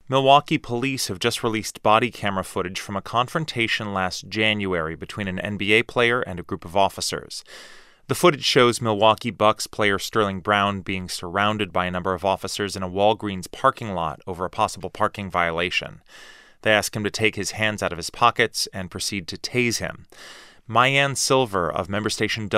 Milwaukee police have just released body camera footage from a confrontation last January between an NBA player and a group of officers. The footage shows Milwaukee Bucks player Sterling Brown being surrounded by a number of officers in a Walgreens parking lot over a possible parking violation. They ask him to take his hands out of his pockets and proceed to tase him. Mayanne Silver of member station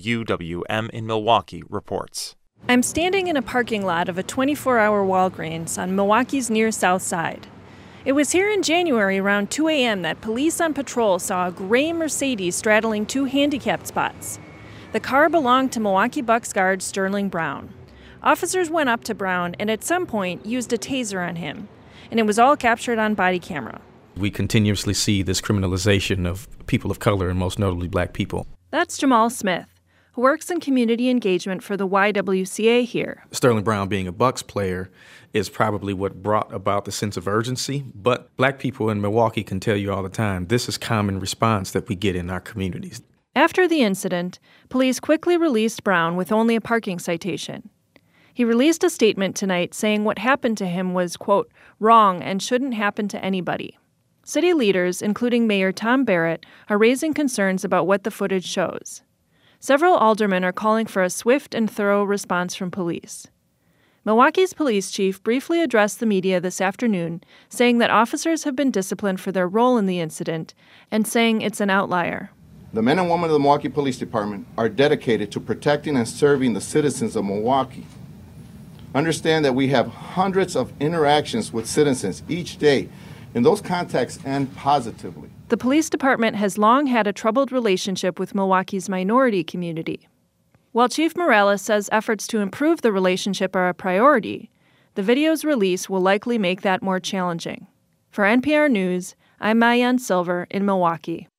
WUWM in Milwaukee reports. I'm standing in a parking lot of a 24-hour Walgreens on Milwaukee's near south side. It was here in January around 2 a.m. that police on patrol saw a gray Mercedes straddling two handicapped spots. The car belonged to Milwaukee Bucks guard Sterling Brown. Officers went up to Brown and at some point used a taser on him, and it was all captured on body camera. We continuously see this criminalization of people of color and most notably black people. That's Jamal Smith, who works in community engagement for the YWCA here. Sterling Brown being a Bucks player is probably what brought about the sense of urgency, but black people in Milwaukee can tell you all the time, this is common response that we get in our communities. After the incident, police quickly released Brown with only a parking citation. He released a statement tonight saying what happened to him was, quote, wrong and shouldn't happen to anybody. City leaders, including Mayor Tom Barrett, are raising concerns about what the footage shows. Several aldermen are calling for a swift and thorough response from police. Milwaukee's police chief briefly addressed the media this afternoon, saying that officers have been disciplined for their role in the incident and saying it's an outlier. The men and women of the Milwaukee Police Department are dedicated to protecting and serving the citizens of Milwaukee. Understand that we have hundreds of interactions with citizens each day, and those contacts end positively. The police department has long had a troubled relationship with Milwaukee's minority community. While Chief Morales says efforts to improve the relationship are a priority, the video's release will likely make that more challenging. For NPR News, I'm Mayanne Silver in Milwaukee.